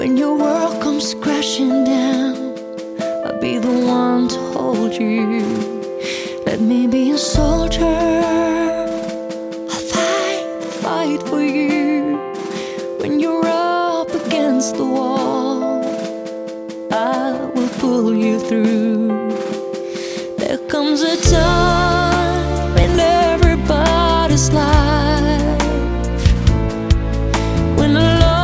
When your world comes crashing down, I'll be the one to hold you. Let me be a soldier. I'll fight for you. When you're up against the wall, I will pull you through. There comes a time